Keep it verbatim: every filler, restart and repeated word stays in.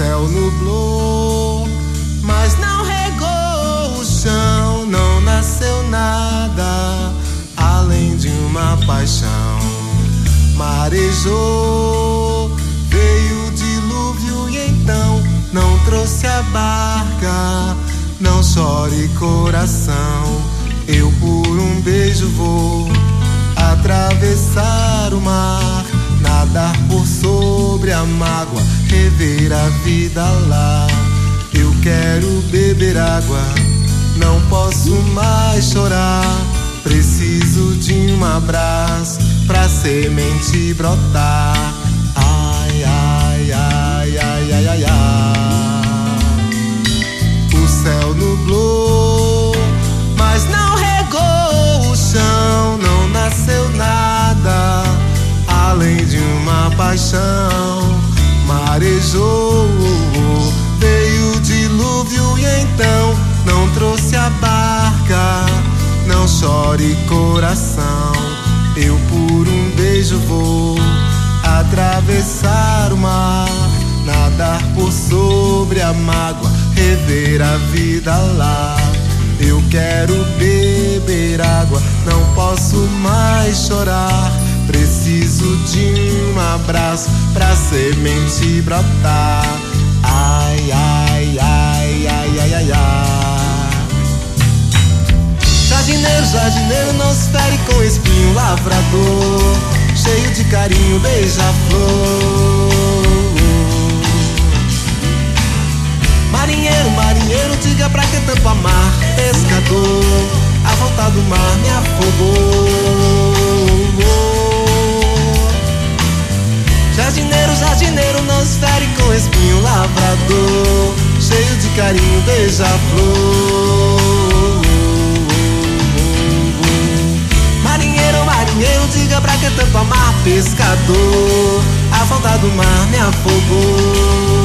céu nublou, mas não regou o chão. Não nasceu nada além de uma paixão. Marejou, veio o dilúvio e então não trouxe a barca. Não chore, coração, eu por um beijo vou atravessar o mar, nadar por sobre a mágoa, rever a vida lá. Eu quero beber água, não posso mais chorar. Preciso de um abraço pra semente brotar. Ai, ai, ai, ai, ai, ai, ai. O céu nublou, mas não regou o chão. Não nasceu nada além de uma paixão. Marejou, veio o dilúvio e então não trouxe a barca. Não chore, coração, eu por um beijo vou atravessar o mar, nadar por sobre a mágoa, rever a vida lá. Eu quero beber água, não posso mais chorar. Preciso de um abraço pra semente brotar. Ai, ai, ai, ai, ai, ai, ai. Jardineiro, jardineiro, não se fere com espinho. Lavrador, cheio de carinho, beija-flor. Marinheiro, marinheiro, diga pra que tanto amar. Pescador, a volta do mar me afogou. Jardineiro, jardineiro, não se fere com espinho. Lavrador, cheio de carinho, beija-flor. Marinheiro, marinheiro, diga pra que tanto amar. Pescador, a volta do mar me afogou.